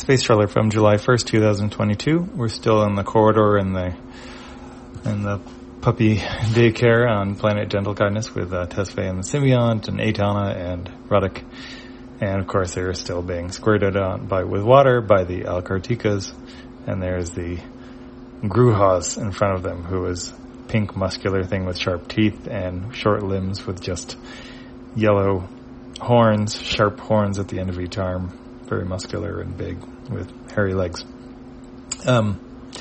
Space trailer from July 1st, 2022. We're still in the corridor in the puppy daycare on planet Gentle Kindness with Tesfaye and the Symbiont and Atana and Ruddock. And of course they're still being squirted on with water by the Alcarticas. And there's the Gruhas in front of them, who is pink muscular thing with sharp teeth and short limbs with just yellow horns, sharp horns at the end of each arm. Very muscular and big with hairy legs. The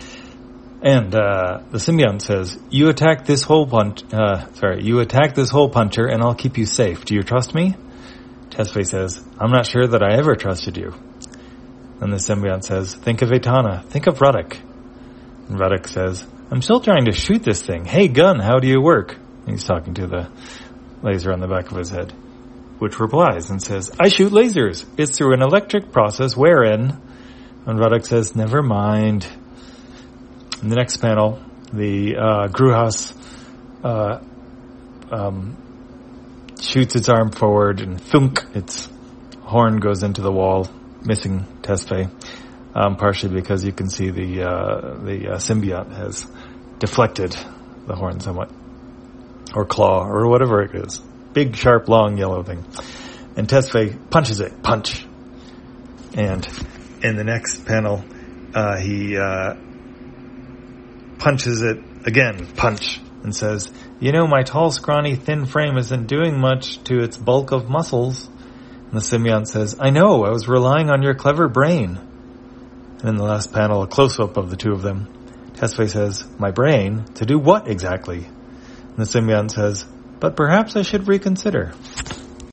Symbiont says, you attack this hole puncher and I'll keep you safe. Do you trust me? Tesfaye says, I'm not sure that I ever trusted you. And the Symbiont says, think of Atana, think of Ruddock. And Ruddock says, I'm still trying to shoot this thing. Hey, gun, how do you work? And he's talking to the laser on the back of his head, which replies and says, I shoot lasers. It's through an electric process wherein... And Ruddock says, never mind. In the next panel, the Gruhas shoots its arm forward and thunk, its horn goes into the wall, missing Tesfaye, partially because you can see the Symbiont has deflected the horn somewhat, or claw, or whatever it is. Big, sharp, long, yellow thing. And Tesfaye punches it. Punch. And in the next panel, he punches it again. Punch. And says, my tall, scrawny, thin frame isn't doing much to its bulk of muscles. And the Symbiont says, I know. I was relying on your clever brain. And in the last panel, a close-up of the two of them. Tesfaye says, my brain? To do what exactly? And the Symbiont says, but perhaps I should reconsider.